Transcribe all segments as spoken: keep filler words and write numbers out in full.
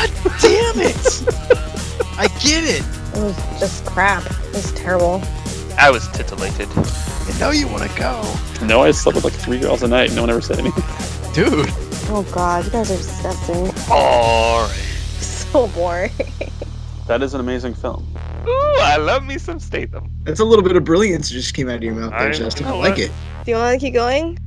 God damn it! I get it. It was just crap. It was terrible. I was titillated. I know you want to go. No, I slept with like three girls a night. No one ever said anything. Dude. Oh god, you guys are disgusting. Boring. So boring. That is an amazing film. Ooh, I love me some Statham. That's a little bit of brilliance just came out of your mouth there, I Justin. I know like it. it. Do you want to keep going?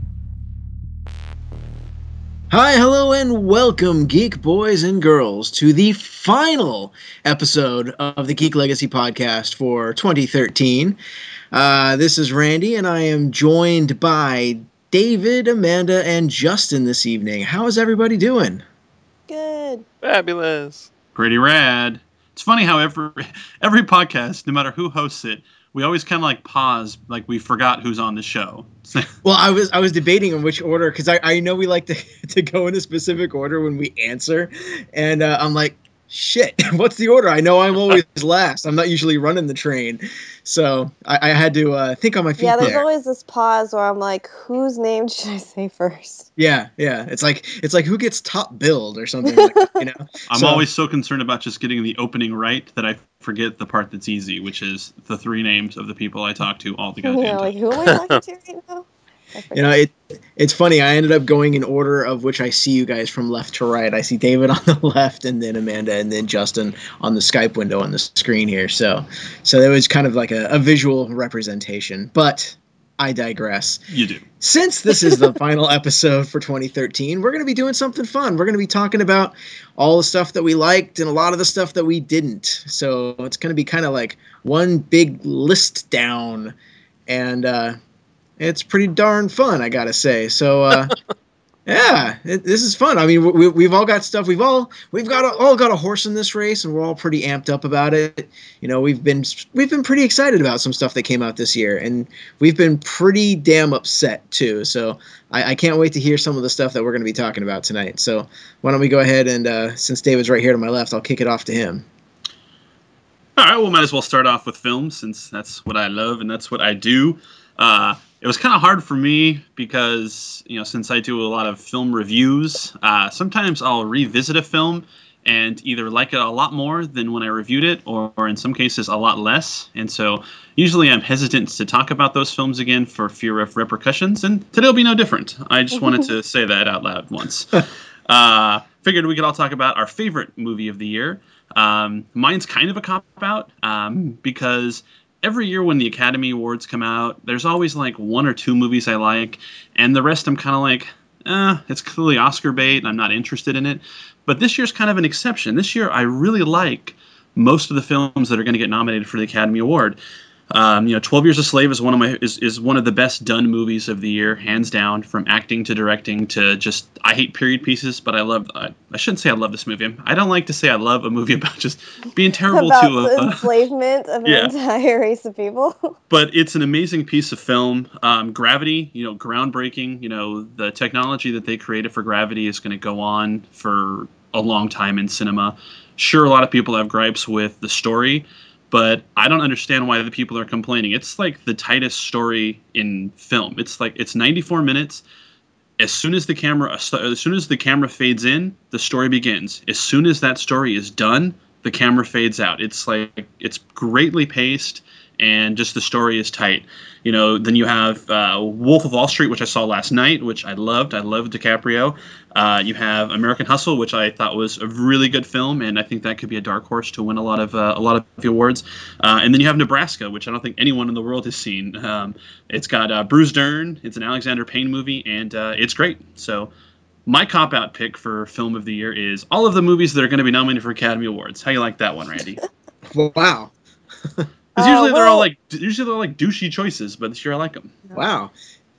Hi, hello, and welcome, geek boys and girls, to the final episode of the Geek Legacy podcast for twenty thirteen. Uh, this is Randy, and I am joined by David, Amanda, and Justin this evening. How is everybody doing? Good. Fabulous. Pretty rad. It's funny how every every podcast, no matter who hosts it, we always kind of like pause, like we forgot who's on the show. Well, I was I was debating on which order, because I, I know we like to, to go in a specific order when we answer, and uh, I'm like, shit, what's the order? I know I'm always last. I'm not usually running the train, so I, I had to uh, think on my feet Yeah, there's there. always this pause where I'm like, whose name should I say first? Yeah, yeah. It's like it's like who gets top billed or something like that, you know? I'm So- always so concerned about just getting the opening right that I forget the part that's easy, which is the three names of the people I talk to all the goddamn Yeah, time. like, who am I talking to right now? I forget. You know, it it's funny. I ended up going in order of which I see you guys from left to right. I see David on the left, and then Amanda, and then Justin on the Skype window on the screen here. So, so it was kind of like a, a visual representation. But I digress. You do. Since this is the final episode for twenty thirteen, we're going to be doing something fun. We're going to be talking about all the stuff that we liked and a lot of the stuff that we didn't. So it's going to be kind of like one big list down, and uh, it's pretty darn fun, I got to say. So, uh, yeah, it, this is fun. I mean, we, we've all got stuff. We've all we've got a, all got a horse in this race, and we're all pretty amped up about it. You know, we've been we've been pretty excited about some stuff that came out this year, and we've been pretty damn upset too. So I, I can't wait to hear some of the stuff that we're going to be talking about tonight. So why don't we go ahead and uh, since David's right here to my left, I'll kick it off to him. All right, well, might as well start off with films since that's what I love and that's what I do. Uh, it was kind of hard for me because, you know, since I do a lot of film reviews, uh, sometimes I'll revisit a film and either like it a lot more than when I reviewed it, or, or in some cases a lot less. And so usually I'm hesitant to talk about those films again for fear of repercussions, and today will be no different. I just wanted to say that out loud once. Uh, figured we could all talk about our favorite movie of the year. Um, mine's kind of a cop-out um, because every year when the Academy Awards come out, there's always like one or two movies I like, and the rest I'm kind of like, eh, it's clearly Oscar bait, and I'm not interested in it. But this year's kind of an exception. This year I really like most of the films that are going to get nominated for the Academy Award. Um, you know, twelve Years a Slave is one of my is, is one of the best done movies of the year, hands down, from acting to directing to just. I hate period pieces, but I love. I, I shouldn't say I love this movie. I don't like to say I love a movie about just being terrible About to the a. enslavement of an yeah. entire race of people. But it's an amazing piece of film. Um, Gravity, you know, groundbreaking. You know, the technology that they created for Gravity is going to go on for a long time in cinema. Sure, a lot of people have gripes with the story, but I don't understand why the people are complaining. It's like the tightest story in film. It's like it's ninety-four minutes. As soon as the camera, as soon as the camera fades in, the story begins. As soon as that story is done, the camera fades out. It's like it's greatly paced, and just the story is tight. You know, then you have uh, Wolf of Wall Street, which I saw last night, which I loved. I loved DiCaprio. Uh, you have American Hustle, which I thought was a really good film, and I think that could be a dark horse to win a lot of uh, a lot of the awards. Uh, and then you have Nebraska, which I don't think anyone in the world has seen. Um, it's got uh, Bruce Dern. It's an Alexander Payne movie, and uh, it's great. So my cop-out pick for film of the year is all of the movies that are going to be nominated for Academy Awards. How you like that one, Randy? Wow. Because usually Uh, they're all well- like usually they're like douchey choices, but this year I like them. Wow.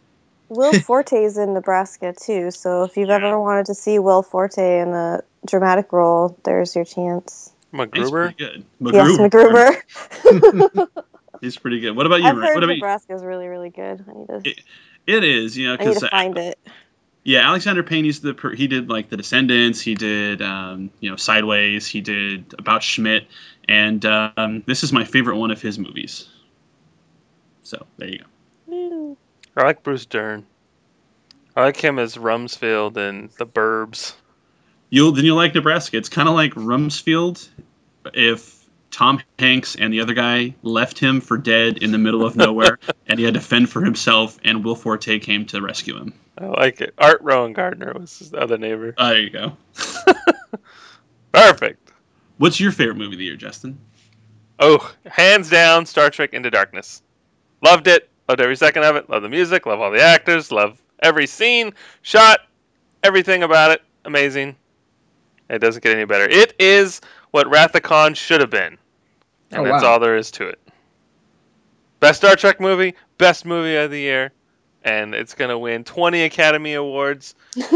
Will Forte's in Nebraska too, so if you've ever wanted to see Will Forte in a dramatic role, there's your chance. He's MacGruber. pretty good. Yes, MacGruber. MacGruber. He's pretty good. What about you? I've Ray? heard What about you? Nebraska's really, really good. I need to, It, it is, you know, I need because to find it. yeah, Alexander Payne. He's the per- he did like The Descendants. He did um, you know Sideways. He did About Schmidt, and um, this is my favorite one of his movies. So there you go. Woo. I like Bruce Dern. I like him as Rumsfeld in The Burbs. You'll then you'll like Nebraska. It's kind of like Rumsfeld if Tom Hanks and the other guy left him for dead in the middle of nowhere, and he had to fend for himself, and Will Forte came to rescue him. I like it. Art Rowan Gardner was his other neighbor. Uh, there you go. Perfect. What's your favorite movie of the year, Justin? Oh, hands down, Star Trek Into Darkness. Loved it. Loved every second of it. Love the music. Love all the actors. Love every scene, shot, everything about it. Amazing. It doesn't get any better. It is what Wrath of Khan should have been. And Oh, that's wow. all there is to it. Best Star Trek movie, best movie of the year, and it's going to win twenty Academy Awards.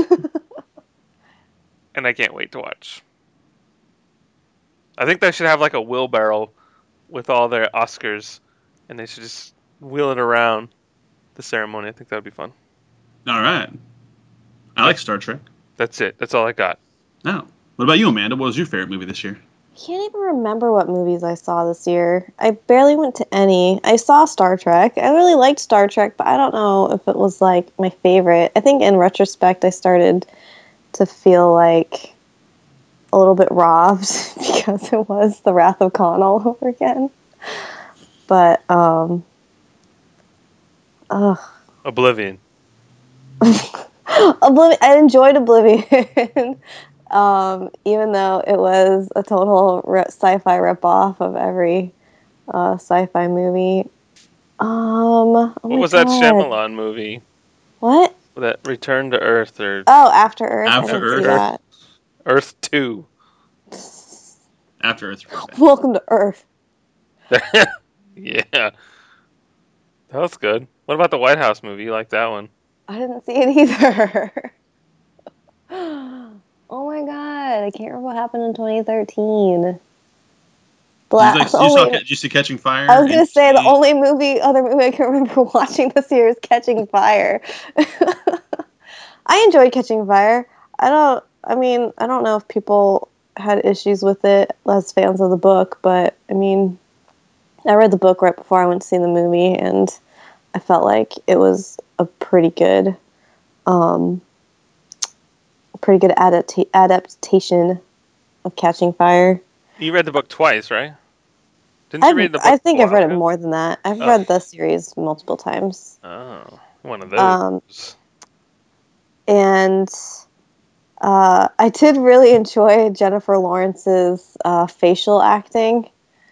And I can't wait to watch. I think they should have like a wheelbarrow with all their Oscars, and they should just wheel it around the ceremony. I think that would be fun. All right. I like Star Trek. That's it. That's all I got. Oh. What about you, Amanda? What was your favorite movie this year? I can't even remember what movies I saw this year. I barely went to any. I saw Star Trek. I really liked Star Trek, but I don't know if it was like my favorite. I think in retrospect, I started to feel like a little bit robbed because it was the Wrath of Khan all over again. But, um, ugh. Oblivion. Oblivion. I enjoyed Oblivion. Um, even though it was a total re- sci-fi ripoff of every uh, sci-fi movie. Um, oh What my was that God. Shyamalan movie? What? That Return to Earth or Oh, After Earth. After I didn't Earth. see that. Earth two? After Earth. Perfect. Welcome to Earth. Yeah. That was good. What about the White House movie? You like that one? I didn't see it either. Oh my God! I can't remember what happened in twenty thirteen. Did Black. you, like, you, only, saw, did you see Catching Fire? I was gonna and say the see- only movie, other movie I can remember watching this year is Catching Fire. I enjoyed Catching Fire. I don't. I mean, I don't know if people had issues with it as fans of the book, but I mean, I read the book right before I went to see the movie, and I felt like it was a pretty good, um, pretty good adapta- adaptation of Catching Fire. You read the book twice, right? Didn't you I've, read the book? I think a I've read while it ago? more than that. I've Oh. read the series multiple times. Oh, one of those. Um, And uh, I did really enjoy Jennifer Lawrence's uh, facial acting.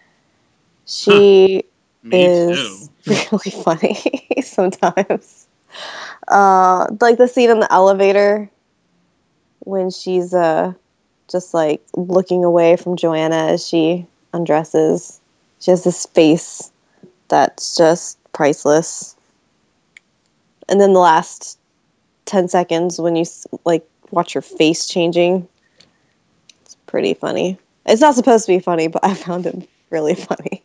She Me is too. really funny sometimes. Uh, like the scene in the elevator when she's uh, just like looking away from Joanna as she undresses. She has this face that's just priceless. And then the last ten seconds when you like watch her face changing, it's pretty funny. It's not supposed to be funny, but I found it really funny.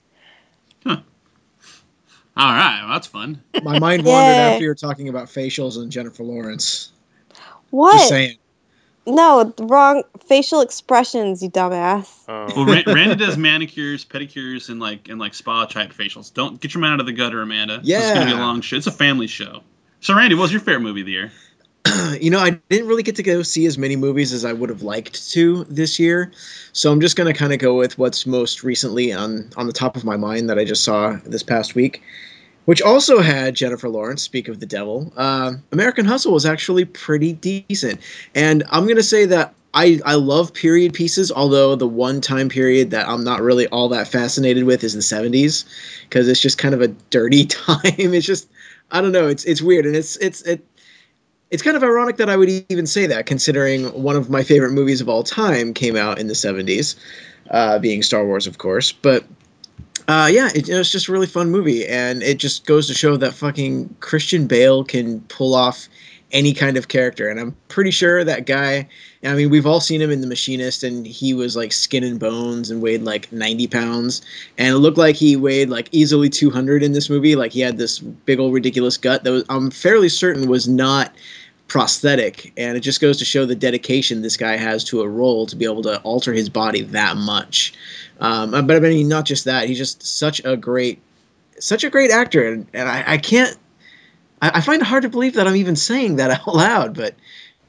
All right, well, that's fun. My mind wandered Yay. after you were talking about facials and Jennifer Lawrence. What? Just saying. No, the wrong facial expressions, you dumbass. Oh. Well, Ra- Randy does manicures, pedicures, and like and like spa type facials. Don't get your mind out of the gutter, Amanda. It's gonna be a Yeah. long show. It's a family show. So, Randy, what was your favorite movie of the year? You know, I didn't really get to go see as many movies as I would have liked to this year. So I'm just going to kind of go with what's most recently on, on the top of my mind that I just saw this past week, which also had Jennifer Lawrence, speak of the devil. Uh, American Hustle was actually pretty decent. And I'm going to say that I, I love period pieces, although the one time period that I'm not really all that fascinated with is the seventies, because it's just kind of a dirty time. It's just, I don't know, it's it's weird. And it's it's it. It's kind of ironic that I would even say that, considering one of my favorite movies of all time came out in the seventies, uh, being Star Wars, of course. But uh, yeah, it, it was just a really fun movie, and it just goes to show that fucking Christian Bale can pull off any kind of character. And I'm pretty sure that guy, I mean, we've all seen him in The Machinist, and he was like skin and bones and weighed like ninety pounds. And it looked like he weighed like easily two hundred in this movie. Like he had this big old ridiculous gut that was, I'm fairly certain was not prosthetic. And it just goes to show the dedication this guy has to a role to be able to alter his body that much. Um, but I mean, not just that, he's just such a great, such a great actor. And, and I, I can't, I, I find it hard to believe that I'm even saying that out loud, but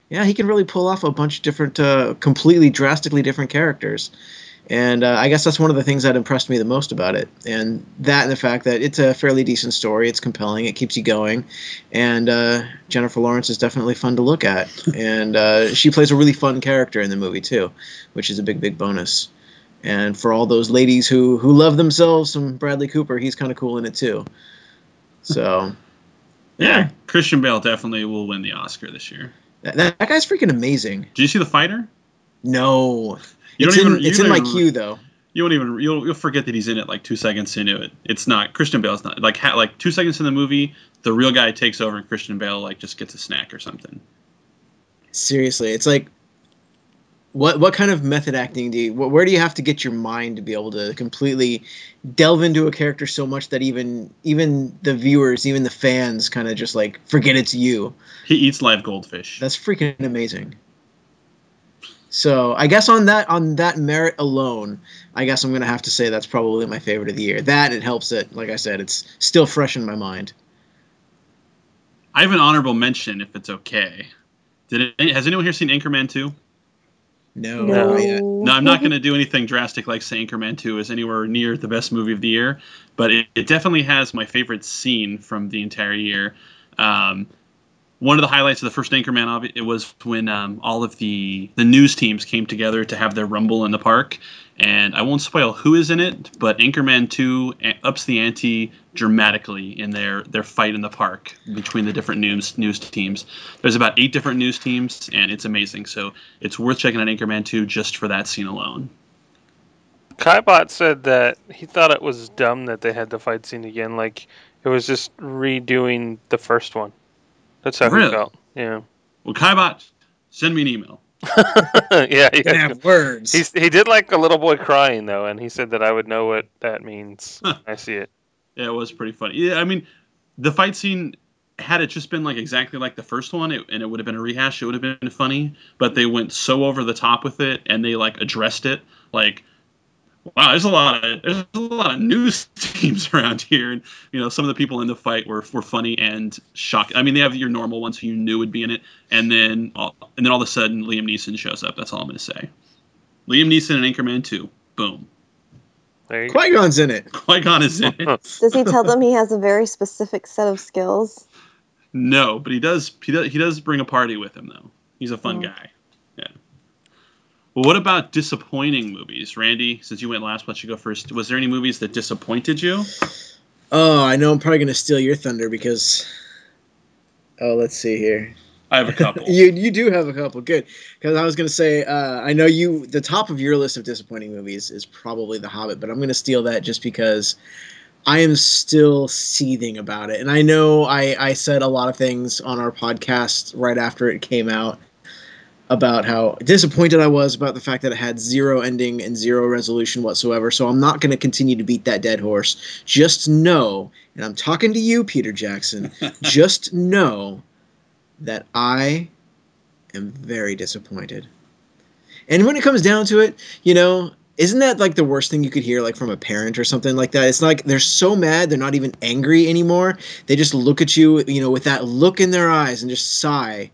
yeah, he can really pull off a bunch of different, uh, completely drastically different characters. And uh, I guess that's one of the things that impressed me the most about it. And that and the fact that it's a fairly decent story. It's compelling. It keeps you going. And uh, Jennifer Lawrence is definitely fun to look at. And uh, she plays a really fun character in the movie, too, which is a big, big bonus. And for all those ladies who, who love themselves some Bradley Cooper, he's kind of cool in it, too. So, Yeah, yeah. Christian Bale definitely will win the Oscar this year. That, that guy's freaking amazing. Did you see The Fighter? No. You it's don't in, even- you it's in don't my even- queue, though. You won't even you'll you'll forget that he's in it like two seconds into it. It's not Christian Bale's not like ha, like two seconds in the movie. The real guy takes over and Christian Bale like just gets a snack or something. Seriously, it's like, what what kind of method acting do you? wh- Where do you have to get your mind to be able to completely delve into a character so much that even even the viewers, even the fans, kind of just like forget it's you? He eats live goldfish. That's freaking amazing. So I guess on that on that merit alone, I guess I'm gonna have to say that's probably my favorite of the year. That it helps that, like I said, it's still fresh in my mind. I have an honorable mention if it's okay. Did it, has anyone here seen Anchorman two? No, No. not yet. No, I'm not going to do anything drastic like say Anchorman two is anywhere near the best movie of the year, but it, it definitely has my favorite scene from the entire year. Um, one of the highlights of the first Anchorman, obvi- it was when um, all of the, the news teams came together to have their rumble in the park. And I won't spoil who is in it, but Anchorman two a- ups the ante dramatically in their, their fight in the park between the different news news teams. There's about eight different news teams, and it's amazing. So it's worth checking out Anchorman two just for that scene alone. Kaibot said that he thought it was dumb that they had the fight scene again. Like, it was just redoing the first one. That's how Really? he felt. Yeah. Well, Kaibot, send me an email. yeah, he, Gonna have words. he's, he did like a little boy crying, though, and he said that I would know what that means when I see it. Yeah, it was pretty funny. Yeah, I mean, the fight scene, had it just been like exactly like the first one, it, and it would have been a rehash, it would have been funny. But they went so over the top with it, and they like addressed it. Like, wow, there's a lot of there's a lot of news teams around here, and you know, some of the people in the fight were were funny and shocking. I mean, they have your normal ones who you knew would be in it, and then all, and then all of a sudden Liam Neeson shows up. That's all I'm going to say. Liam Neeson in Anchorman two. Boom. There you Qui-Gon's in it. Qui-Gon is in it. Does he tell them he has a very specific set of skills? No, but he does. He does. He does bring a party with him, though. He's a fun Oh. guy. Yeah. Well, what about disappointing movies, Randy? Since you went last, why don't you go first? Was there any movies that disappointed you? Oh, I know I'm probably gonna steal your thunder because. Oh, let's see here. I have a couple. You you do have a couple, good. Because I was gonna say, uh, I know you. The top of your list of disappointing movies is probably The Hobbit, but I'm gonna steal that just because I am still seething about it, and I know I I said a lot of things on our podcast right after it came out about how disappointed I was about the fact that it had zero ending and zero resolution whatsoever. So I'm not going to continue to beat that dead horse. Just know, and I'm talking to you, Peter Jackson, just know that I am very disappointed. And when it comes down to it, you know, isn't that like the worst thing you could hear, like from a parent or something like that? It's like they're so mad they're not even angry anymore. They just look at you, you know, with that look in their eyes and just sigh.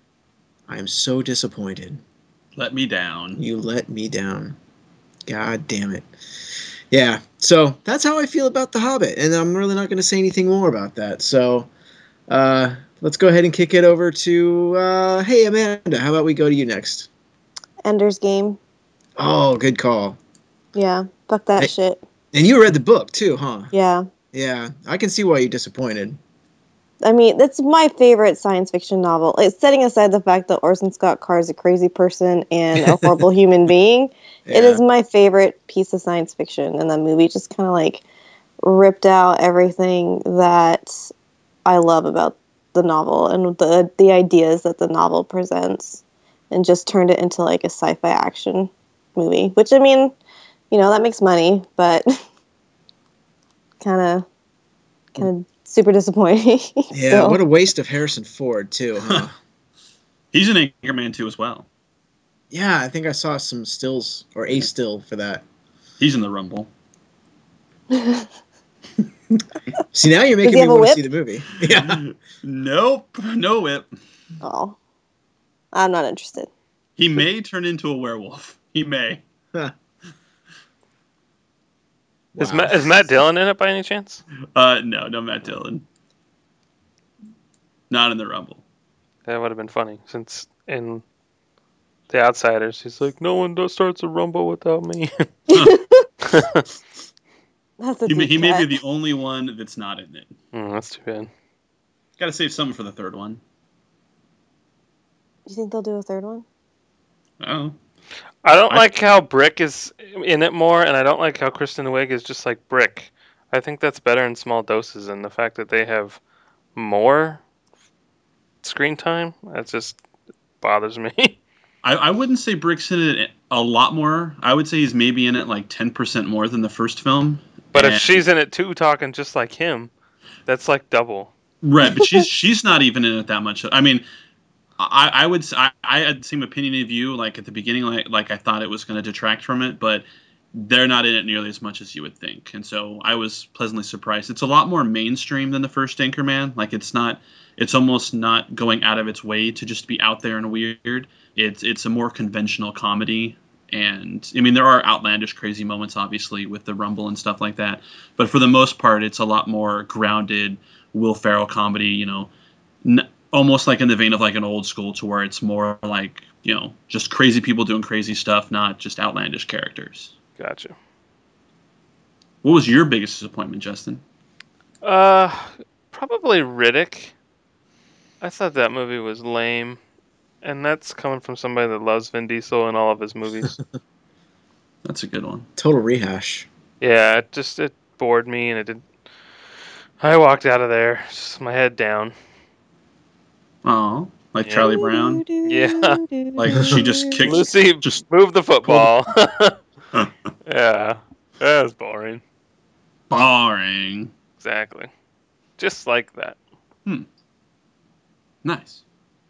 I am so disappointed. Let me down. You let me down. God damn it. Yeah, so that's how I feel about The Hobbit, and I'm really not going to say anything more about that. So uh, let's go ahead and kick it over to, uh, hey, Amanda, how about we go to you next? Ender's Game. Oh, good call. Yeah, fuck that Hey. shit. And you read the book, too, huh? Yeah. Yeah, I can see why you're disappointed. I mean, that's my favorite science fiction novel. It's setting aside the fact that Orson Scott Card is a crazy person and a horrible human being. It Yeah. is my favorite piece of science fiction, and that movie just kind of like ripped out everything that I love about the novel and the the ideas that the novel presents, and just turned it into like a sci-fi action movie. Which, I mean, you know, that makes money, but kind of kind of super disappointing. Yeah, still. what a waste of Harrison Ford, too, huh? He's in Anchorman two as well. Yeah, I think I saw some stills, or a still for that. He's in the Rumble. See, now you're Does making he me have a want to whip? see the movie. Yeah. Nope. No whip. Oh. I'm not interested. He may turn into a werewolf. He may. Huh. Is, Wow. Matt, is Matt Dillon in it by any chance? Uh, no, no Matt Dillon. Not in the Rumble. That would have been funny, since in The Outsiders, he's like, no one does starts a Rumble without me. That's a He, may, deep he may be cut. the only one that's not in it. mm, that's too bad. Got to save something for the third one. Do you think they'll do a third one? Oh, I don't I- like how Brick is in it more, and I don't like how Kristen Wiig is just like Brick. I think that's better in small doses, and the fact that they have more screen time, that just bothers me. I, I wouldn't say Brick's in it a lot more. I would say he's maybe in it like ten percent more than the first film. But if And- she's in it too, talking just like him, that's like double. Right, but she's she's not even in it that much. I mean, I, I would s- I, I had the same opinion of you. Like at the beginning, like like I thought it was going to detract from it, but they're not in it nearly as much as you would think. And so I was pleasantly surprised. It's a lot more mainstream than the first Anchorman. Like it's not. It's almost not going out of its way to just be out there and weird. It's it's a more conventional comedy. And I mean, there are outlandish, crazy moments, obviously, with the Rumble and stuff like that. But for the most part, it's a lot more grounded Will Ferrell comedy. You know, n- almost like in the vein of like an Old School, to where it's more like, you know, just crazy people doing crazy stuff, not just outlandish characters. Gotcha. What was your biggest disappointment, Justin? Uh, probably Riddick. I thought that movie was lame, and that's coming from somebody that loves Vin Diesel in all of his movies. That's a good one. Total rehash. Yeah, it just it bored me, and it did. I walked out of there, just my head down. Oh, like Yeah. Charlie Brown. Yeah. Like she just kicked. Lucy, Just move the football. Yeah, that was boring. boring. Exactly, just like that. Nice.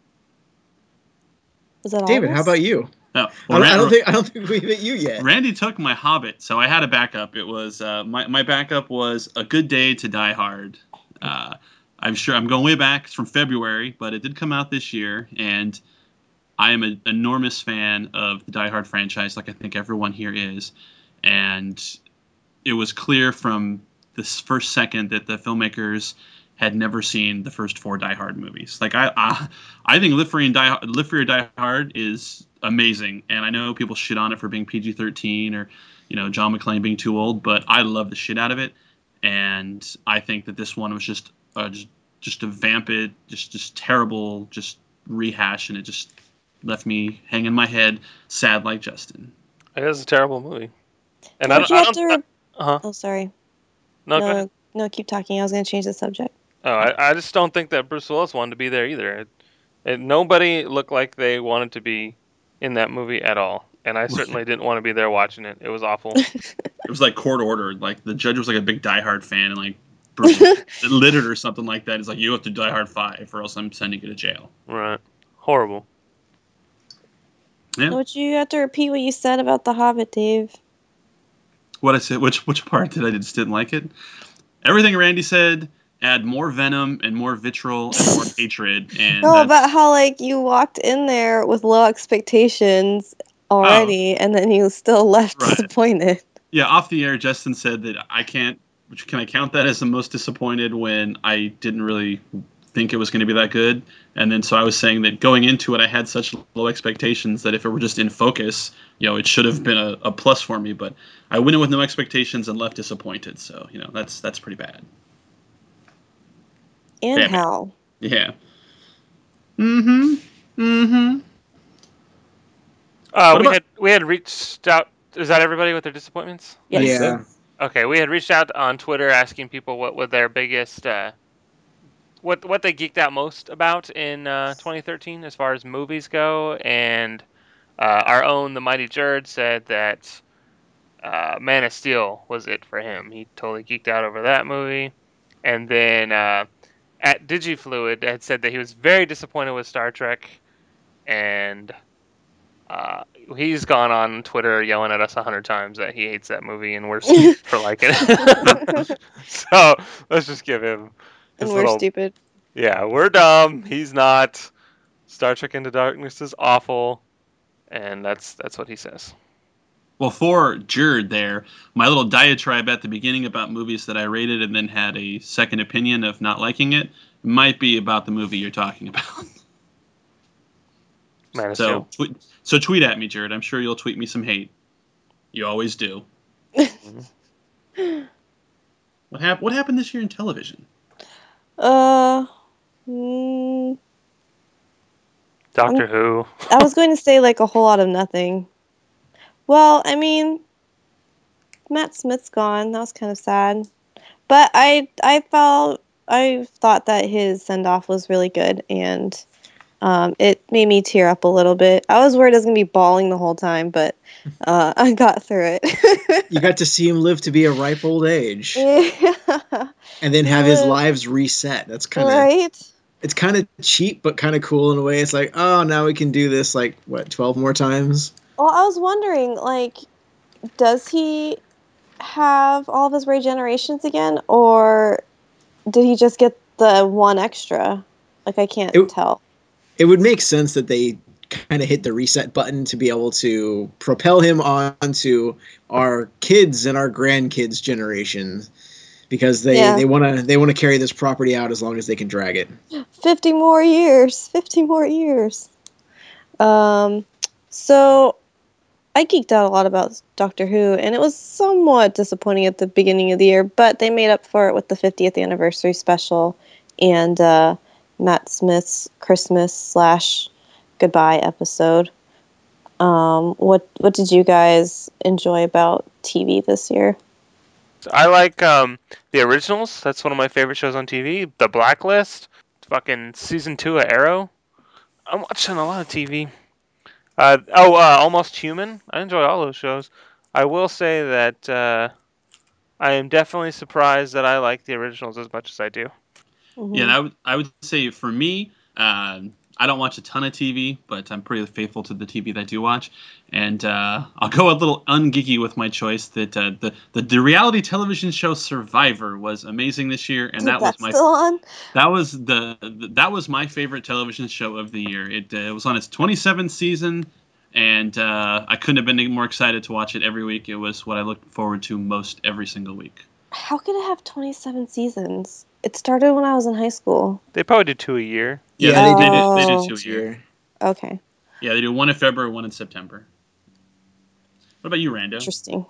Was that all? David, of how us? about you? Oh, I, well, don't, I Ran- don't think I don't think we've hit you yet. Randy took my Hobbit, so I had a backup. It was uh, my my backup was A Good Day to Die Hard. Uh, I'm sure I'm going way back. It's from February, but it did come out this year, and I am an enormous fan of the Die Hard franchise, like I think everyone here is. And it was clear from this first second that the filmmakers had never seen the first four Die Hard movies. Like I, I, I think Live Free and Die, Live Free or Die Hard is amazing, and I know people shit on it for being P G thirteen or, you know, John McClane being too old, but I love the shit out of it, and I think that this one was just, uh, just, just a vamped, just, just terrible, just rehash, and it just left me hanging my head, sad like Justin. It is a terrible movie, and I Don't don't. you I have don't to? uh huh. Oh, sorry. No, go ahead. No, no, keep talking. I was going to change the subject. Oh, I, I just don't think that Bruce Willis wanted to be there either. It, it, nobody looked like they wanted to be in that movie at all, and I certainly didn't want to be there watching it. It was awful. It was like court ordered. Like the judge was like a big Die Hard fan, and like Bruce littered or something like that. He's like, you have to Die Hard five, or else I'm sending you to jail. Right. Horrible. Yeah. Would you have to repeat what you said about The Hobbit, Dave? What I said, which which part did I just didn't like it? Everything Randy said. Add more venom and more vitriol and more hatred, and No, that's- about how like you walked in there with low expectations already, and then you still left Right. disappointed. yeah, off the air, Justin said that I can't. Which can I count that as the most disappointed when I didn't really think it was going to be that good? And then so I was saying that going into it, I had such low expectations that if it were just in focus, you know, it should have been a, a plus for me. But I went in with no expectations and left disappointed. So you know, that's that's pretty bad. And Damn it. how? Yeah. Mm-hmm. Mm-hmm. Uh, What we about- had we had reached out. Is that everybody with their disappointments? Yes. Yeah. Okay, we had reached out on Twitter asking people what were their biggest, uh, what what they geeked out most about in uh, twenty thirteen as far as movies go, and uh, our own the Mighty Jared said that uh, Man of Steel was it for him. He totally geeked out over that movie, and then uh, at DigiFluid had said that he was very disappointed with Star Trek, and uh, he's gone on Twitter yelling at us a hundred times that he hates that movie, and we're stupid for liking it. So let's just give him his And we're little. stupid. Yeah, we're dumb. He's not. Star Trek Into Darkness is awful, and that's that's what he says. Well, for Jared there, my little diatribe at the beginning about movies that I rated and then had a second opinion of not liking it might be about the movie you're talking about. Man of So, Steel. tweet, so tweet at me, Jared. I'm sure you'll tweet me some hate. You always do. What happened? What happened this year in television? Uh, mm, Doctor Who. I was going to say like a whole lot of nothing. Well, I mean, Matt Smith's gone. That was kind of sad. But I I felt I thought that his send off was really good, and um, it made me tear up a little bit. I was worried I was gonna be bawling the whole time, but uh, I got through it. You got to see him live to be a ripe old age, Yeah. and then have his Uh, lives reset. That's kind of Right? it's kind of cheap, but kind of cool in a way. It's like, oh, now we can do this like what, twelve more times? Well, I was wondering, like, does he have all of his regenerations again, or did he just get the one extra? Like, I can't It- tell. It would make sense that they kind of hit the reset button to be able to propel him on to our kids and our grandkids' generations, because they Yeah. they want to they want to carry this property out as long as they can drag it. fifty more years. fifty more years. Um, so I geeked out a lot about Doctor Who, and it was somewhat disappointing at the beginning of the year, but they made up for it with the fiftieth anniversary special and uh, Matt Smith's Christmas slash goodbye episode. Um, what what did you guys enjoy about T V this year? I like um, the originals. That's one of my favorite shows on T V. The Blacklist. Fucking season two of Arrow. I'm watching a lot of T V. Uh, oh, uh, Almost Human. I enjoy all those shows. I will say that uh, I am definitely surprised that I like the originals as much as I do. Mhm. Yeah, and I would I would say for me, um, I don't watch a ton of T V, but I'm pretty faithful to the T V that I do watch, and uh, I'll go a little ungeeky with my choice. That uh, the, the the reality television show Survivor was amazing this year, and that was That's my still on? that was the, the that was my favorite television show of the year. It, uh, it was on its twenty-seventh season, and uh, I couldn't have been more excited to watch it every week. It was what I looked forward to most every single week. How could it have twenty-seven seasons? It started when I was in high school. They probably do two a year. Yeah, Yeah, they, they they, did, they Oh. did two a year. Okay, Yeah, they do one in February, one in September. What about you, Rando? interesting.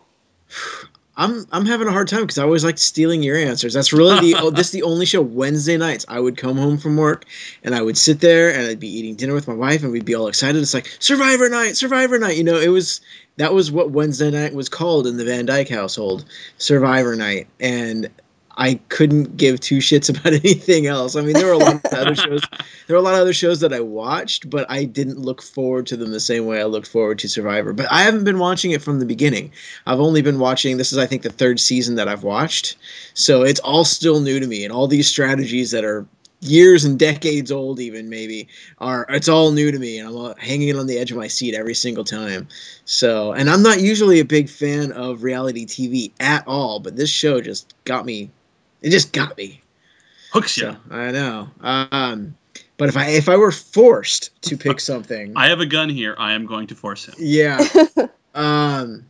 I'm I'm having a hard time because I always like stealing your answers. That's really the oh, this is the only show. Wednesday nights I would come home from work and I would sit there and I'd be eating dinner with my wife and we'd be all excited. It's like Survivor night, Survivor night. You know, it was that was what Wednesday night was called in the Van Dyke household, Survivor night. And I couldn't give two shits about anything else. I mean, there were a lot of other shows. There were a lot of other shows that I watched, but I didn't look forward to them the same way I looked forward to Survivor. But I haven't been watching it from the beginning. I've only been watching. This is, I think, the third season that I've watched, so it's all still new to me. And all these strategies that are years and decades old, even maybe, are it's all new to me, and I'm uh, hanging on the edge of my seat every single time. So, and I'm not usually a big fan of reality T V at all, but this show just got me. It just got me. Hooks you. So, I know. Um, but if I if I were forced to pick something, I have a gun here. I am going to force him. yeah. Um,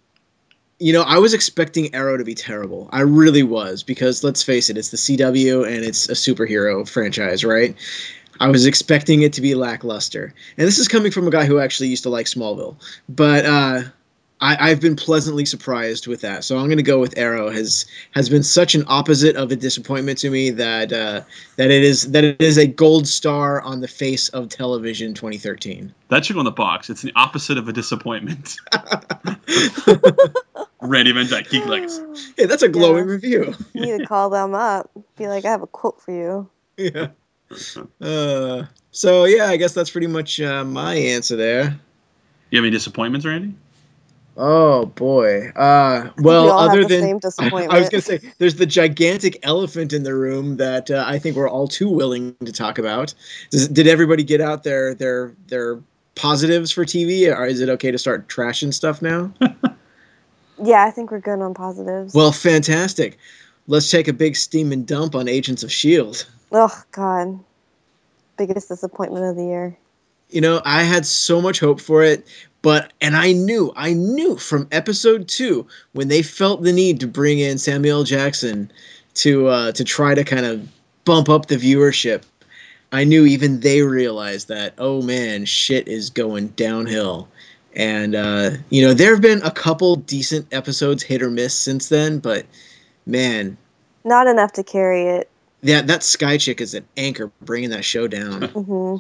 you know, I was expecting Arrow to be terrible. I really was, because let's face it, it's the C W and it's a superhero franchise, right? I was expecting it to be lackluster. And this is coming from a guy who actually used to like Smallville. But uh, I, I've been pleasantly surprised with that. So I'm going to go with Arrow. Has has been such an opposite of a disappointment to me that uh, that it is that it is a gold star on the face of television twenty thirteen. That should go in the box. It's the opposite of a disappointment. Randy Van Dyke, Geek Legacy. Hey, that's a glowing Yeah. review. You need to call them up. Be like, I have a quote for you. Yeah. Uh, so yeah, I guess that's pretty much uh, my answer there. You have any disappointments, Randy? Oh boy. Uh, we well, all other have the than same disappointment. I was gonna say, there's the gigantic elephant in the room that uh, I think we're all too willing to talk about. Does, did everybody get out their their their positives for T V, or is it okay to start trashing stuff now? Yeah, I think we're good on positives. Well, fantastic. Let's take a big steam and dump on Agents of S H I E L D. Oh God. biggest disappointment of the year. You know, I had so much hope for it, but and I knew, I knew from episode two when they felt the need to bring in Samuel L. Jackson to uh, to try to kind of bump up the viewership. I knew even they realized that, oh man, shit is going downhill. And uh, you know, there have been a couple decent episodes, hit or miss, since then, but man, Not enough to carry it. yeah, that Sky Chick is an anchor bringing that show down. hmm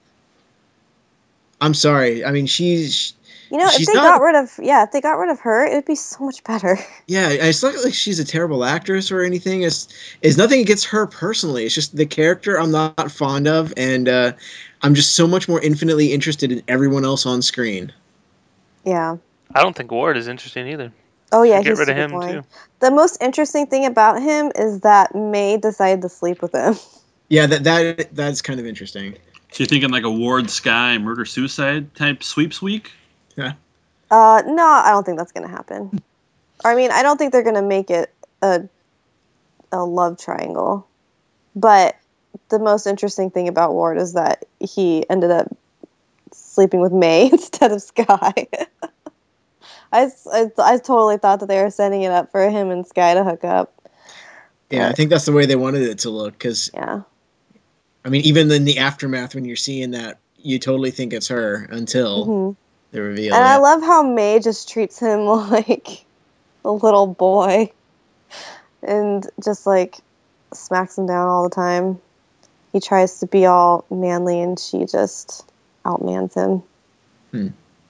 I'm sorry. I mean, she's You know, if she's they not. got rid of yeah, if they got rid of her, it would be so much better. Yeah, it's not like she's a terrible actress or anything. It's it's nothing against her personally. It's just the character I'm not fond of, and uh, I'm just so much more infinitely interested in everyone else on screen. Yeah. I don't think Ward is interesting either. Oh yeah, Get he's rid of super him boring. too. The most interesting thing about him is that May decided to sleep with him. Yeah, that that that's kind of interesting. So you're thinking like a Ward Sky murder suicide type sweeps week? Yeah. Uh, no, I don't think that's gonna happen. I mean, I don't think they're gonna make it a a love triangle. But the most interesting thing about Ward is that he ended up sleeping with May instead of Sky. I, I, I totally thought that they were setting it up for him and Sky to hook up. Yeah, I But, think that's the way they wanted it to look. Because yeah. I mean, even in the aftermath, when you're seeing that, you totally think it's her until hmm they reveal And it. I love how May just treats him like a little boy and just like smacks him down all the time. He tries to be all manly and she just outmans him.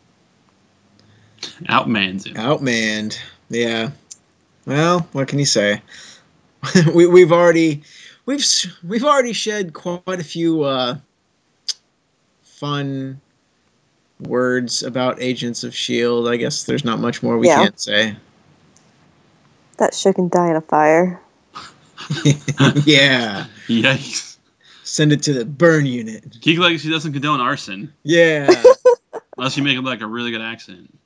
Outmans him. Outmanned. Yeah. Well, what can you say? we we've already we've s- we've already shed quite a few uh, fun words about Agents of Shield. I guess there's not much more we Yeah. can't say. That shit can die in a fire. Yeah. Yikes. Send it to the burn unit. Geek Legacy doesn't condone arson Yeah. unless you make it like a really good accent.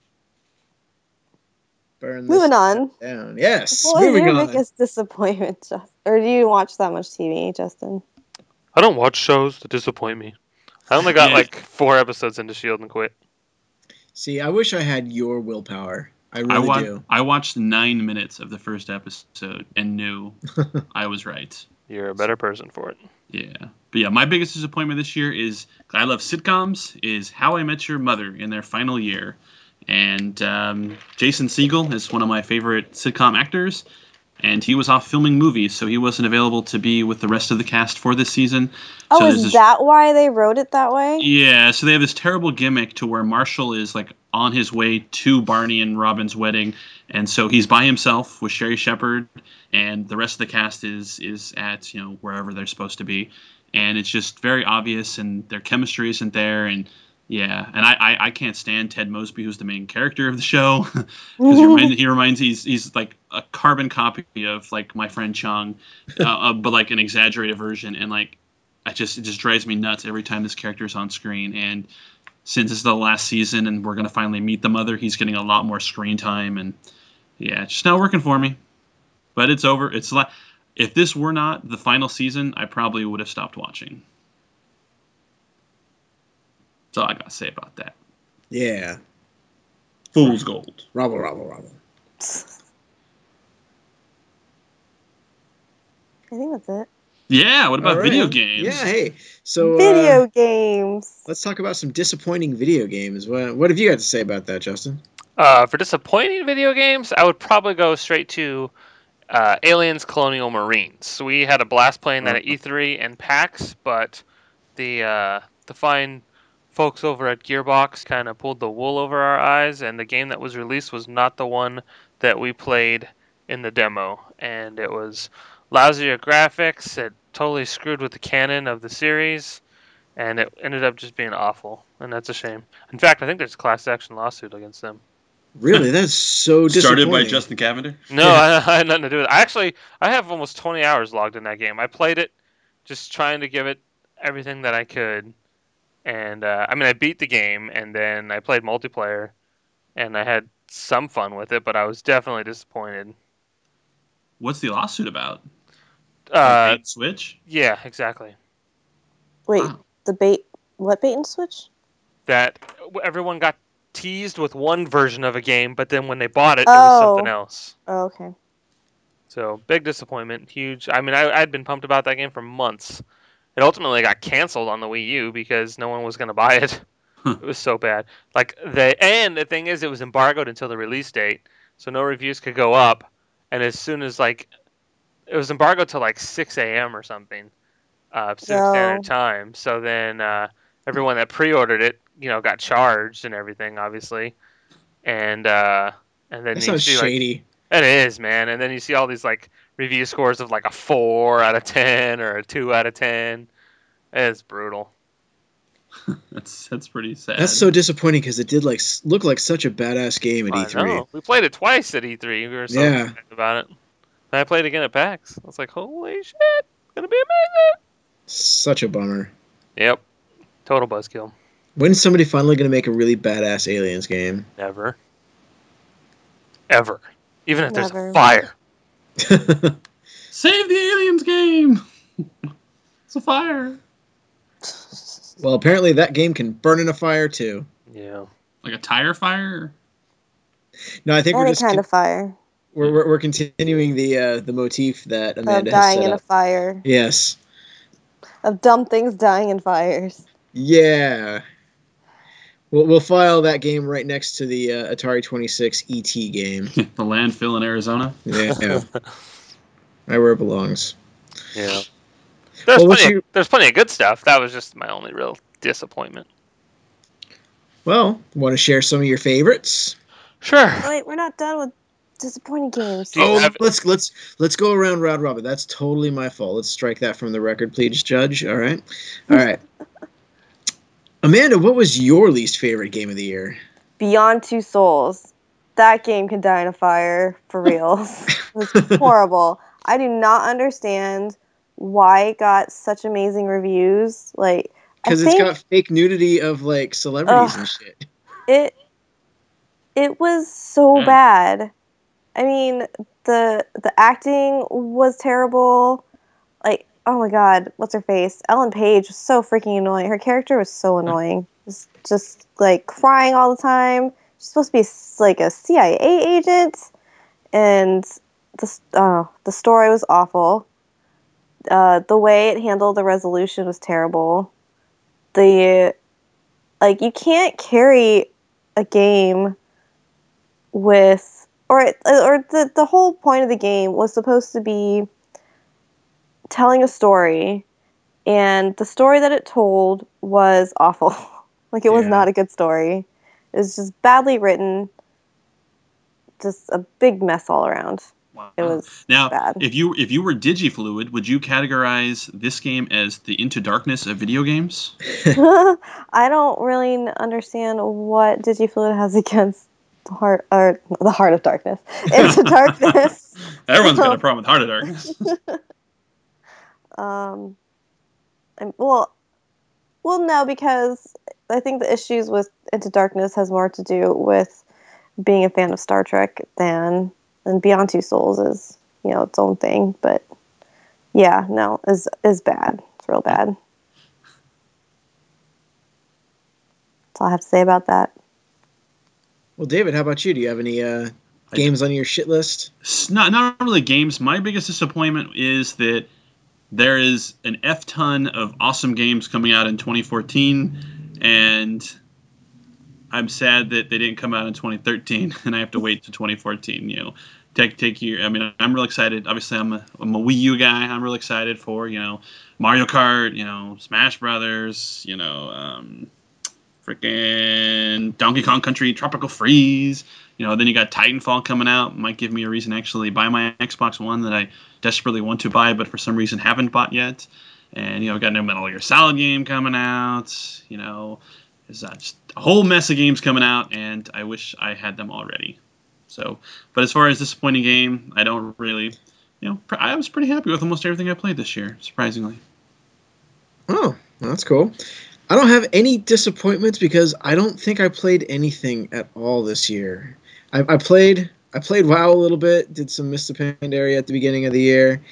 Burn this Moving on. down. Yes. What was Moving your on. biggest disappointment, Justin? Or do you watch that much T V, Justin? I don't watch shows that disappoint me. I only got Yeah. like four episodes into Shield and quit. See, I wish I had your willpower. I I, really wa- do. I watched nine minutes of the first episode and knew I was right. You're a better person for it. Yeah. But yeah, my biggest disappointment this year is I love sitcoms, is How I Met Your Mother in their final year. And um, Jason Segel is one of my favorite sitcom actors. And he was off filming movies, so he wasn't available to be with the rest of the cast for this season. Oh, so there's is this- that why they wrote it that way? Yeah, so they have this terrible gimmick to where Marshall is like on his way to Barney and Robin's wedding, and so he's by himself with Sherry Shepard, and the rest of the cast is is at you know wherever they're supposed to be, and it's just very obvious, and their chemistry isn't there, and yeah, and I I, I can't stand Ted Mosby, who's the main character of the show, because he reminds he reminds he's he's like a carbon copy of like my friend Chung, uh, uh, but like an exaggerated version, and like. I just it just drives me nuts every time this character is on screen. And since it's the last season and we're gonna finally meet the mother, he's getting a lot more screen time. And yeah, it's just not working for me. But it's over. It's like if this were not the final season, I probably would have stopped watching. That's all I gotta say about that. Yeah. Fool's gold. Robble, robble, robble. I think that's it. Yeah. What about All right. video games? Yeah, hey. So Video uh, games. let's talk about some disappointing video games. What, what have you got to say about that, Justin? Uh, for disappointing video games, I would probably go straight to uh, Aliens Colonial Marines. We had a blast playing that at E three and PAX, but the uh, the fine folks over at Gearbox kind of pulled the wool over our eyes, and the game that was released was not the one that we played in the demo. And it was lousier graphics, it totally screwed with the canon of the series, and it ended up just being awful, and that's a shame. In fact, I think there's a class action lawsuit against them. Really, that's so disappointing. Started by Justin Cavender. No, Yeah. I, I had nothing to do with it. I actually, I have almost twenty hours logged in that game. I played it, just trying to give it everything that I could, and uh, I mean, I beat the game, and then I played multiplayer, and I had some fun with it, but I was definitely disappointed. What's the lawsuit about? Uh, Like, Switch? yeah, exactly. Wait, Wow. The bait, what bait and switch? That everyone got teased with one version of a game, but then when they bought it, it was Oh. something else. Oh, okay. So big disappointment, huge. I mean, I I'd been pumped about that game for months. It ultimately got canceled on the Wii U because no one was going to buy it. It was so bad. Like they and the thing is, it was embargoed until the release date, so no reviews could go up. And as soon as like it was embargoed till like six a.m. or something, uh, Pacific No. Standard Time. So then uh, everyone that pre-ordered it, you know, got charged and everything, obviously. And uh, and then That you sounds see like shady. it is, man. And then you see all these like review scores of like a four out of ten or a two out of ten. It's brutal. That's that's pretty sad. That's so disappointing because it did like s- look like such a badass game at I E three. know. We played it twice at E three. We were so Yeah. excited about it. And I played again at PAX. I was like, holy shit, it's gonna be amazing. Such a bummer. Yep. Total buzzkill. When's somebody finally going to make a really badass Aliens game? Never. Ever. Even if there's Never. a fire. Save the aliens game. It's a fire. Well, apparently that game can burn in a fire too. Yeah. Like a tire fire. No, I think we're Any just kind con- of fire. we're, we're we're continuing the uh, the motif that Of Amanda has dying set in a up. fire. Yes. Of dumb things dying in fires. Yeah. We'll we'll file that game right next to the uh, Atari twenty-six E T game. The landfill in Arizona. Yeah. Right where it belongs. Yeah. There's Well, what's plenty. your- Of, there's plenty of good stuff. That was just my only real disappointment. Well, want to share some of your favorites? Sure. Wait, we're not done with disappointing games. Do you Oh, have- let's let's let's go around round robin. That's totally my fault. Let's strike that from the record, please, Judge. All right, all right. Amanda, what was your least favorite game of the year? Beyond Two Souls. That game can die in a fire, for real. It was horrible. I do not understand why it got such amazing reviews. Like, I Because it's think got fake nudity of like celebrities Ugh. and shit. it it was so Yeah. bad. I mean, the the acting was terrible. Like, oh my god, what's her face? Ellen Page was so freaking annoying. Her character was so annoying. Just, just like crying all the time. She's supposed to be s- like a C I A agent, and the oh, the story was awful. Uh, the way it handled the resolution was terrible. The like you can't carry a game with or or the the whole point of the game was supposed to be telling a story, and the story that it told was awful. Like, it was Yeah. not a good story. It was just badly written, just a big mess all around. Wow. It was Now, bad. if you if you were DigiFluid, would you categorize this game as the Into Darkness of video games? I don't really n- understand what DigiFluid has against the heart or the Heart of Darkness. Into Darkness. Everyone's got a problem with Heart of Darkness. Um, and, well, well, no, because I think the issues with Into Darkness has more to do with being a fan of Star Trek than and Beyond Two Souls is, you know, its own thing. But yeah, no, is is bad. It's real bad. That's all I have to say about that. Well, David, how about you? Do you have any uh, games on your shit list? It's not not really games. My biggest disappointment is that there is an F ton of awesome games coming out in twenty fourteen, and I'm sad that they didn't come out in twenty thirteen, and I have to wait to twenty fourteen. You know, take take your. I mean, I'm real excited. Obviously, I'm a I'm a Wii U guy. I'm real excited for you know Mario Kart, you know Smash Brothers, you know, um, freaking Donkey Kong Country, Tropical Freeze. You know, then you got Titanfall coming out. Might give me a reason to actually buy my Xbox One that I desperately want to buy, but for some reason haven't bought yet. And, you know, got no Metal Gear Solid game coming out. You know, there's uh, just a whole mess of games coming out, and I wish I had them already. So, but as far as disappointing game, I don't really, you know, pr- I was pretty happy with almost everything I played this year, surprisingly. Oh, well, that's cool. I don't have any disappointments because I don't think I played anything at all this year. I, I played I played WoW a little bit, did some Mists of Pandaria at the beginning of the year.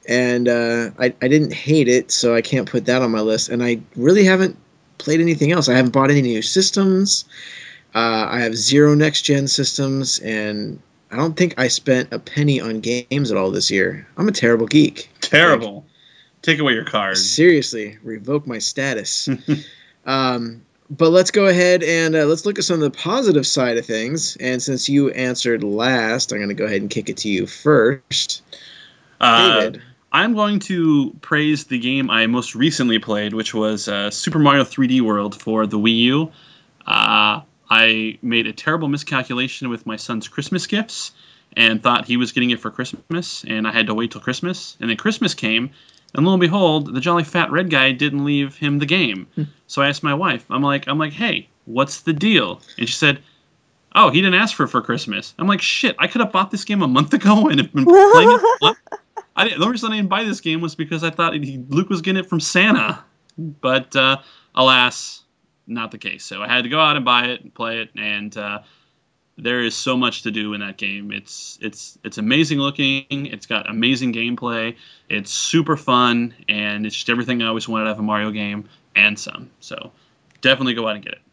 and uh, I I didn't hate it, so I can't put that on my list. And I really haven't played anything else. I haven't bought any new systems. Uh, I have zero next gen systems, and I don't think I spent a penny on games at all this year. I'm a terrible geek. Terrible. Like, Take away your card. seriously, revoke my status. um, but let's go ahead and uh, let's look at some of the positive side of things. And since you answered last, I'm going to go ahead and kick it to you first. Uh, David. I'm going to praise the game I most recently played, which was uh, Super Mario three D World for the Wii U. Uh, I made a terrible miscalculation with my son's Christmas gifts and thought he was getting it for Christmas, and I had to wait till Christmas. And then Christmas came, and lo and behold, the jolly fat red guy didn't leave him the game. So I asked my wife, I'm like, I'm like, hey, what's the deal? And she said, oh, he didn't ask for it for Christmas. I'm like, shit, I could have bought this game a month ago and have been playing it. What? I didn't, the only reason I didn't buy this game was because I thought he, Luke was getting it from Santa. But uh, alas, not the case. So I had to go out and buy it and play it, and uh, there is so much to do in that game. It's it's it's amazing looking. It's got amazing gameplay. It's super fun, and it's just everything I always wanted out of a Mario game and some. So definitely go out and get it.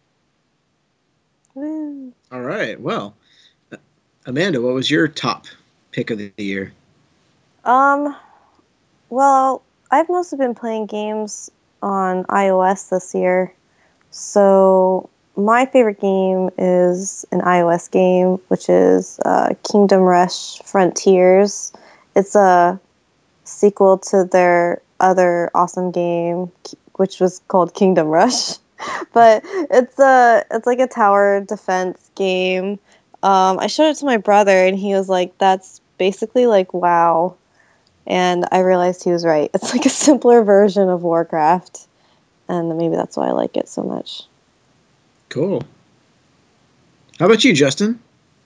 Woo. All right. Well, uh, Amanda, what was your top pick of the year? Um, well, I've mostly been playing games on iOS this year. So my favorite game is an iOS game, which is uh, Kingdom Rush Frontiers. It's a sequel to their other awesome game, which was called Kingdom Rush. But it's a it's like a tower defense game. Um, I showed it to my brother, and he was like, "That's basically like WoW." And I realized he was right. It's like a simpler version of Warcraft, and maybe that's why I like it so much. Cool. How about you, Justin?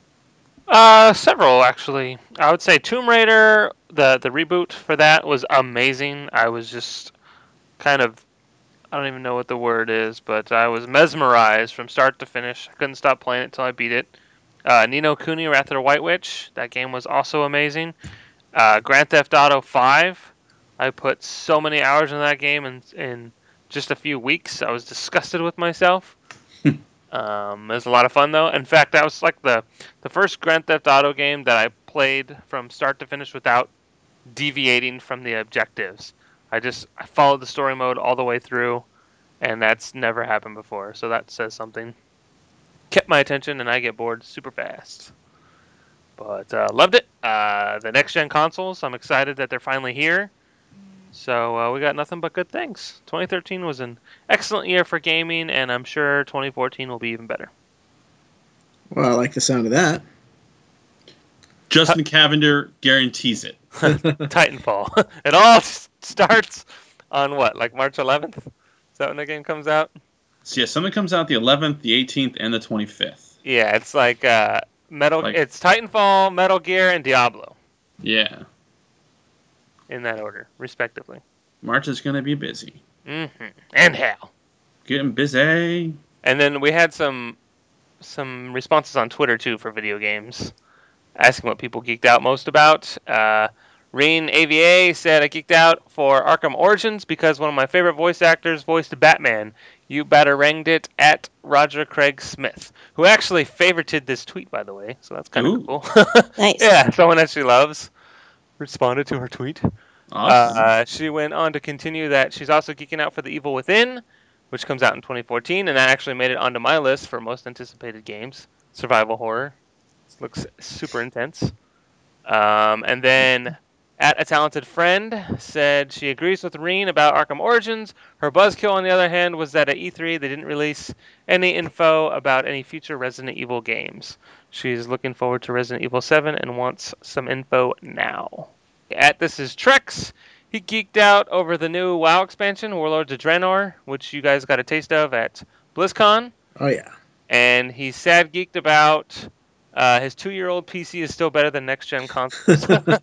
Uh, several actually. I would say Tomb Raider, the the reboot for that was amazing. I was just kind of, I don't even know what the word is, but I was mesmerized from start to finish. I couldn't stop playing it until I beat it. Uh, Ni no Kuni: Wrath of the White Witch. That game was also amazing. Uh, Grand Theft Auto five. I put so many hours in that game in in just a few weeks. I was disgusted with myself. Um, it was a lot of fun though. In fact, that was like the the first Grand Theft Auto game that I played from start to finish without deviating from the objectives. I just I followed the story mode all the way through, and that's never happened before. So that says something. Kept my attention, and I get bored super fast. But uh, loved it. Uh, the next gen consoles, I'm excited that they're finally here. So uh, we got nothing but good things. twenty thirteen was an excellent year for gaming, and I'm sure twenty fourteen will be even better. Well, I like the sound of that. Justin Cavender guarantees it. Titanfall. It all s- starts on what, like March eleventh? Is that when the game comes out? So yeah, something comes out the eleventh, the eighteenth, and the twenty-fifth. Yeah, it's like uh, Metal. Like- It's Titanfall, Metal Gear, and Diablo Yeah. in that order, respectively. March is going to be busy. hmm And hell. Getting busy. And then we had some some responses on Twitter too for video games, asking what people geeked out most about. Uh, Reen A V A said, I geeked out for Arkham Origins because one of my favorite voice actors voiced Batman. You bataranged it at Roger Craig Smith, who actually favorited this tweet, by the way, so that's kind Ooh. of cool. Nice. Yeah, someone that she loves responded to her tweet. Awesome. Uh, she went on to continue that she's also geeking out for The Evil Within, which comes out in twenty fourteen, and that actually made it onto my list for most anticipated games. Survival horror. Looks super intense. Um, and then, at A Talented Friend, said she agrees with Reen about Arkham Origins. Her buzzkill, on the other hand, was that at E three they didn't release any info about any future Resident Evil games. She's looking forward to Resident Evil seven and wants some info now. At This Is Trex, he geeked out over the new WoW expansion, Warlords of Draenor, which you guys got a taste of at BlizzCon. Oh, yeah. And he's sad geeked about uh, his two-year-old P C is still better than next-gen consoles.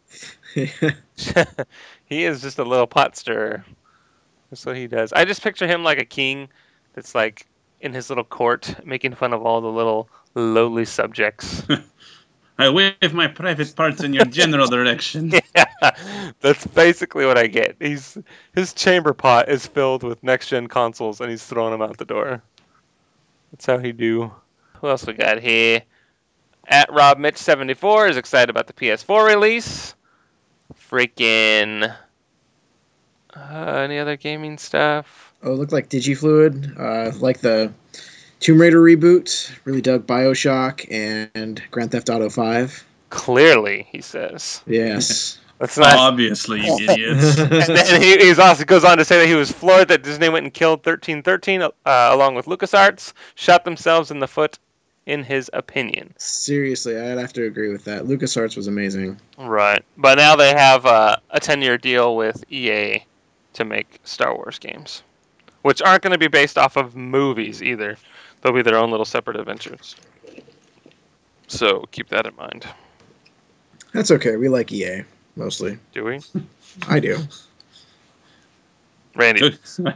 He is just a little pot stirrer. That's what he does. I just picture him like a king that's like in his little court making fun of all the little lowly subjects. I wave my private parts in your general direction. Yeah, that's basically what I get. He's his chamber pot is filled with next gen consoles, and he's throwing them out the door. That's how he do. Who else we got here? At Rob Mitch seventy-four is excited about the P S four release. Freaking. Uh, any other gaming stuff? Oh, it looked like Digifluid, uh, like the Tomb Raider reboot. Really dug BioShock and Grand Theft Auto five. Clearly, he says. Yes. That's not. Obviously, you idiots. And then he he's also goes on to say that he was floored that Disney went and killed thirteen thirteen uh, along with LucasArts, shot themselves in the foot, in his opinion. Seriously, I'd have to agree with that. LucasArts was amazing. Right, but now they have uh, a ten-year deal with E A to make Star Wars games, which aren't going to be based off of movies either. They'll be their own little separate adventures. So keep that in mind. That's okay. We like E A, mostly. Do we? I do. Randy. Good.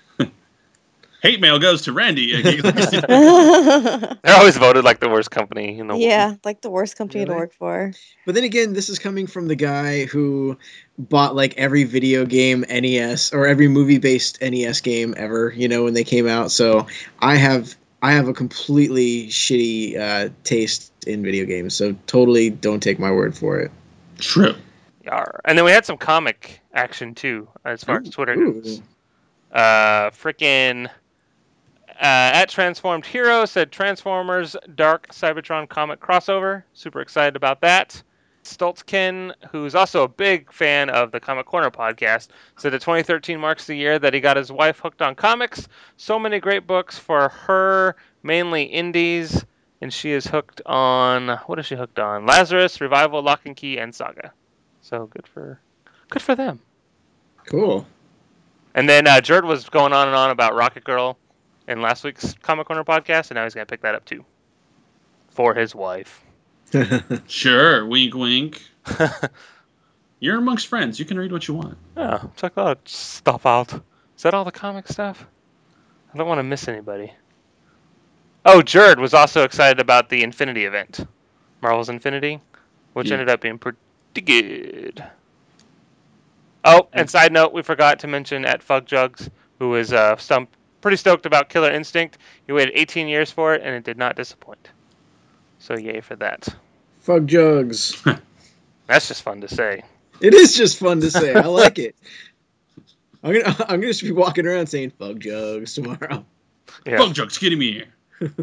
Hate mail goes to Randy. They're always voted like the worst company in the world. Yeah, like the worst company to Really? work for. But then again, this is coming from the guy who bought like every video game N E S or every movie-based N E S game ever, you know, when they came out. So I have I have a completely shitty uh, taste in video games. So totally don't take my word for it. True. Yar. And then we had some comic action too, as far as Twitter Ooh. goes. Uh, frickin' uh, at Transformed Hero said Transformers Dark Cybertron comic crossover. Super excited about that. Stoltzkin, who's also a big fan of the Comic Corner podcast, said that twenty thirteen marks the year that he got his wife hooked on comics. So many great books for her, mainly indies, and she is hooked on, what is she hooked on? Lazarus, Revival, Lock and Key, and Saga. So good for, good for them. Cool. And then uh, Jerd was going on and on about Rocket Girl in last week's Comic Corner podcast, and now he's going to pick that up too. For his wife. Sure. Wink, wink. You're amongst friends. You can read what you want. Yeah, check that stuff out. Is that all the comic stuff? I don't want to miss anybody. Oh, Jerd was also excited about the Infinity event. Marvel's Infinity, which Yeah. ended up being pretty good. Oh, and side note, we forgot to mention at Fug Jugs, who is uh, stump, pretty stoked about Killer Instinct. He waited eighteen years for it, and it did not disappoint. So yay for that. Fug jugs. That's just fun to say. It is just fun to say. I like it. I'm gonna I'm gonna just be walking around saying fug jugs tomorrow. Yeah. Bug jokes, get me here.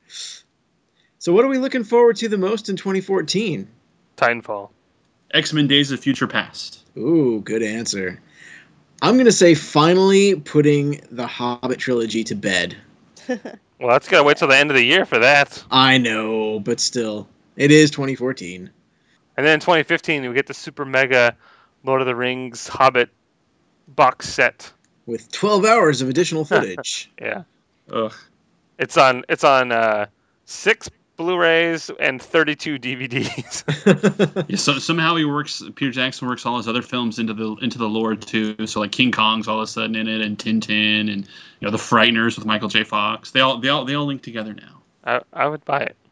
So what are we looking forward to the most in twenty fourteen? Titanfall. X-Men Days of Future Past. Ooh, good answer. I'm gonna say finally putting the Hobbit trilogy to bed. Well, that's got to wait till the end of the year for that. I know, but still, it is twenty fourteen. And then in twenty fifteen, we get the super mega Lord of the Rings Hobbit box set. With twelve hours of additional footage. Yeah. Ugh. It's on it's on uh, six Blu-rays and thirty-two D V Ds. Yeah, so somehow he works. Peter Jackson works all his other films into the into the lore too. So like King Kong's all of a sudden in it, and Tintin, and you know the Frighteners with Michael J. Fox. They all they all they all link together now. I, I would buy it.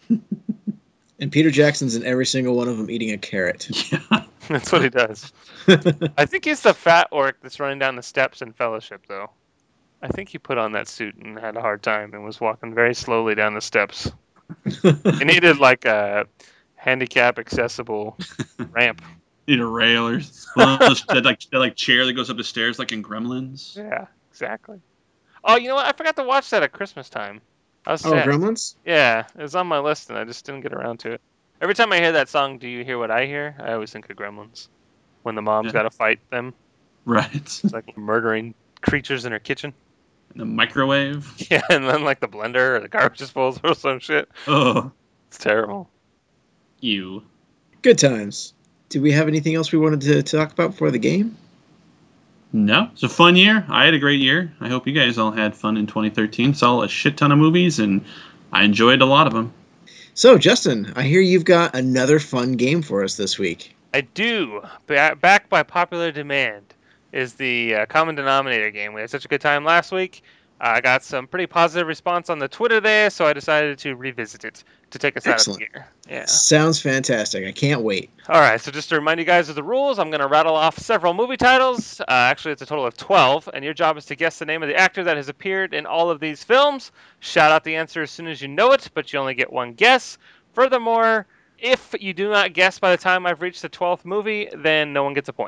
And Peter Jackson's in every single one of them eating a carrot. Yeah. That's what he does. I think he's the fat orc that's running down the steps in Fellowship, though. I think he put on that suit and had a hard time and was walking very slowly down the steps. He needed like a handicap accessible ramp. Need a rail or well, that like that like chair that goes up the stairs like in Gremlins. Yeah, exactly. Oh, you know what? I forgot to watch that at Christmas time. I was Oh, sad. Gremlins? Yeah, it was on my list and I just didn't get around to it. Every time I hear that song, "Do You Hear What I Hear?" I always think of Gremlins. When the mom's Yeah. got to fight them. Right. It's like murdering creatures in her kitchen. The microwave. Yeah, and then like the blender or the garbage disposal or some shit. Oh, It's terrible. you. Good times. Do we have anything else we wanted to talk about before the game? No, it's a fun year. I had a great year. I hope you guys all had fun in twenty thirteen. Saw a shit ton of movies, and I enjoyed a lot of them. So, Justin, I hear you've got another fun game for us this week. I do. Ba- back by popular demand is the uh, Common Denominator game. We had such a good time last week. I got some pretty positive response on the Twitter there, so I decided to revisit it to take us Excellent. out of the year. Yeah. Sounds fantastic. I can't wait. All right, so just to remind you guys of the rules, I'm going to rattle off several movie titles. Uh, actually, it's a total of twelve, and your job is to guess the name of the actor that has appeared in all of these films. Shout out the answer as soon as you know it, but you only get one guess. Furthermore, if you do not guess by the time I've reached the twelfth movie, then no one gets a point.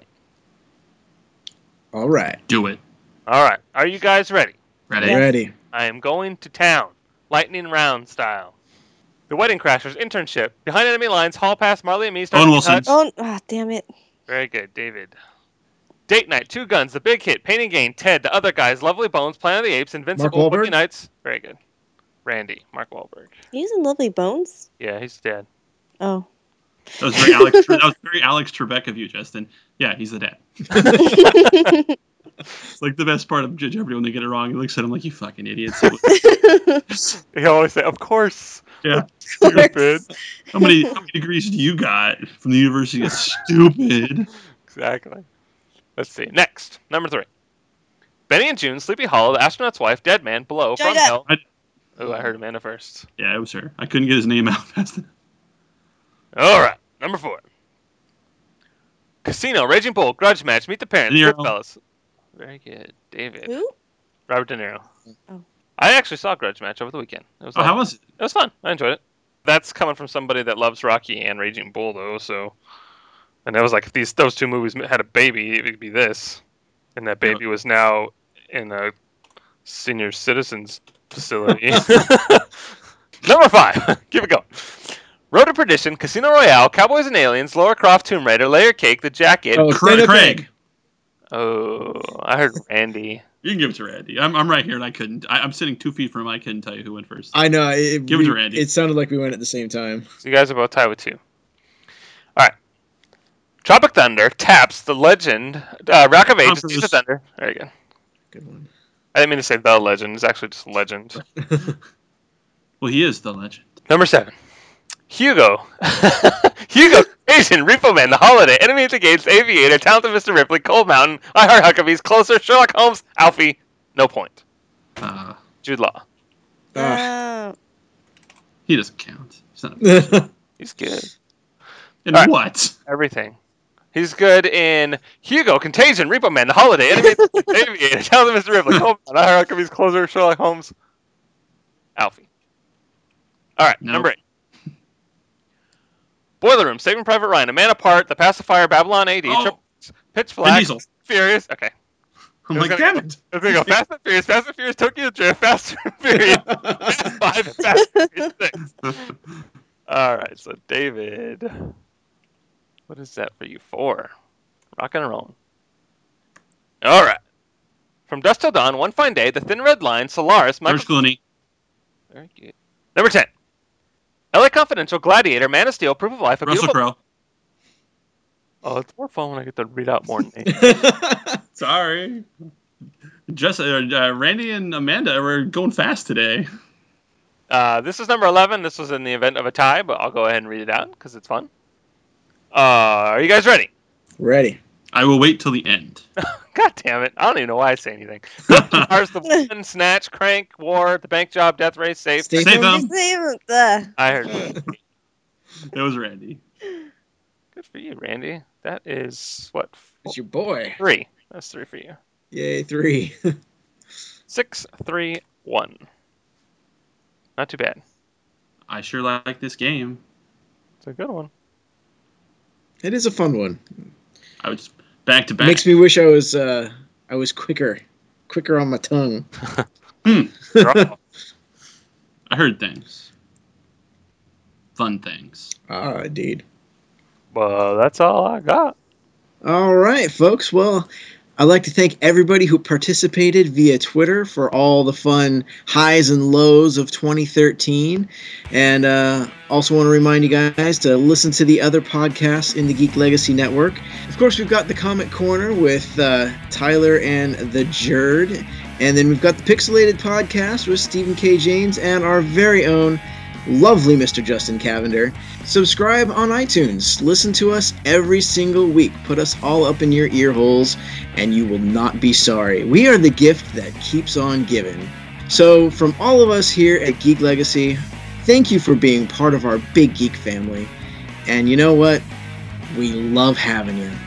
All right. Do it. All right, are you guys ready? Ready? Yes. Ready. I am going to town, lightning round style. The Wedding Crashers, Internship, Behind Enemy Lines, Hall Pass, Marley and Me, Starting Owen Wilson. Hutch. Oh, ah, damn it. Very good, David. Date Night, Two Guns, The Big Hit, Pain and Gain, Ted, The Other Guys, Lovely Bones, Planet of the Apes, Invincible, Mark Wahlberg? Boogie Nights. Very good. Randy, Mark Wahlberg. He's in Lovely Bones? Yeah, he's dead. Oh. That was very Alex. That was very Alex Trebek of you, Justin. Yeah, he's the dad. It's like the best part of Judge Jeopardy when they get it wrong. He looks at him like, "You fucking idiots." He always say, "Of course." Yeah. Stupid. How many how many degrees do you got from the University of Stupid? Exactly. Let's see. Next, number three. Benny and June, Sleepy Hollow, The Astronaut's Wife, Dead Man, Below, Johnny From Depp. Hell. I- Oh, I heard Amanda first. Yeah, it was her. I couldn't get his name out fast enough. All right, number four. Casino, Raging Bull, Grudge Match, Meet the Parents, De Niro. Goodfellas. Very good, David. Who? Robert De Niro. Oh. I actually saw Grudge Match over the weekend. It was Oh, lovely. how was it? It was fun. I enjoyed it. That's coming from somebody that loves Rocky and Raging Bull, though. So, and I was like, if these those two movies had a baby, it would be this, and that baby was now in a senior citizens facility. Number five. Keep it going. Road to Perdition, Casino Royale, Cowboys and Aliens, Lara Croft, Tomb Raider, Layer Cake, The Jacket. Oh, Craig. Daniel Craig. Oh, I heard Randy. You can give it to Randy. I'm, I'm right here, and I couldn't. I, I'm sitting two feet from him. I couldn't tell you who went first. I know. It, Give it we- to Randy. It sounded like we went at the same time. So you guys are both tied with two. All right. Tropic Thunder, Taps, The Legend, uh, Rock of Tom Ages, Teeth Cruise. of Thunder. Very good. Good one. I didn't mean to say The Legend. It's actually just Legend. Well, he is the legend. Number seven. Hugo. Hugo, Asian, Repo Man, The Holiday, Enemy at the Gates, Aviator, Talented Mister Ripley, Cold Mountain, I Heart Huckabees, Closer, Sherlock Holmes, Alfie. No point. Uh, Jude Law. Ah. Oh. he doesn't count. He's not a He's good. And All right. what? Everything. He's good in Hugo, Contagion, Repo Man, The Holiday, Enemy at the Gates, Aviator, Talented Mister Ripley, Cold Mountain, I Heart Huckabees, Closer, Sherlock Holmes, Alfie. All right, Nope. number eight. Boiler Room, Saving Private Ryan, A Man Apart, The Pacifier, Babylon A D, Oh. Triple X, Pitch Vin Black, Diesel. Furious. Okay. I'm It was like, gonna- damn it. I was gonna go Fast and Furious, Fast and Furious, Tokyo Drift, Fast and Furious, Fast Five, and Fast and Furious Six. All right, so David, what is that for you? Four. Rock and roll. All right. From Dusk Till Dawn, One Fine Day, The Thin Red Line, Solaris, Michael. George Clooney. Very good. Number ten. L A Confidential, Gladiator, Man of Steel, Proof of Life, A Russell Beautiful. Crowe. Oh, it's more fun when I get to read out more names. Sorry. Just uh, uh, Randy and Amanda were going fast today. Uh, this is number eleven. This was in the event of a tie, but I'll go ahead and read it out because it's fun. Uh, are you guys ready? Ready. I will wait till the end. God damn it. I don't even know why I say anything. Cars, The Woman, Snatch, Crank, War, The Bank Job, Death Race, Safe. Stay Stay tuned. thumb. Uh, I heard it. That was Randy. Good for you, Randy. That is, what, It's your boy. three. That's three for you. Yay, three. Six, three, one. Not too bad. I sure like this game. It's a good one. It is a fun one. I was back to back. Makes me wish I was uh I was quicker. Quicker on my tongue. Hmm. Draw. I heard things. Fun things. Ah, indeed. Well, that's all I got. All right, folks. Well, I'd like to thank everybody who participated via Twitter for all the fun highs and lows of twenty thirteen. And uh, also want to remind you guys to listen to the other podcasts in the Geek Legacy Network. Of course, we've got the Comic Corner with uh, Tyler and the Jerd. And then we've got the Pixelated Podcast with Stephen K. James and our very own lovely Mister Justin Cavender. Subscribe on iTunes. Listen to us every single week. Put us all up in your ear holes, and you will not be sorry. We are the gift that keeps on giving. So, from all of us here at Geek Legacy, thank you for being part of our big geek family. And you know what? We love having you.